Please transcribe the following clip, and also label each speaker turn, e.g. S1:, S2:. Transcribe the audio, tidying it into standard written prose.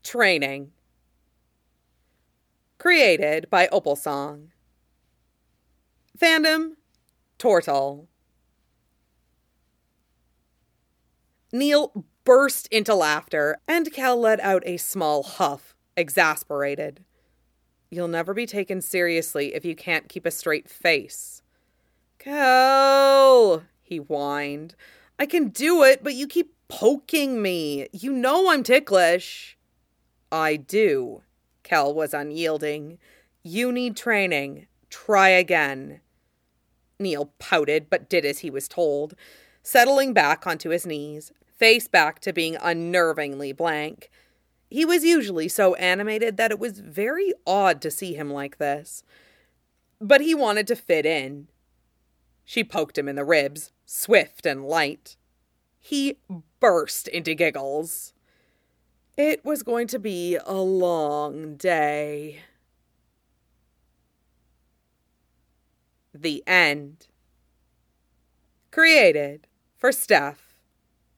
S1: Training. Created by Opalsong. Fandom, Tortle. Neil burst into laughter, and Kel let out a small huff, exasperated. You'll never be taken seriously if you can't keep a straight face. Kel, he whined. I can do it, but you keep poking me. You know I'm ticklish. I do. Kel was unyielding. You need training. Try again. Neil pouted, but did as he was told, settling back onto his knees, face back to being unnervingly blank. He was usually so animated that it was very odd to see him like this. But he wanted to fit in. She poked him in the ribs, swift and light. He burst into giggles. It was going to be a long day. The end. Created for Steph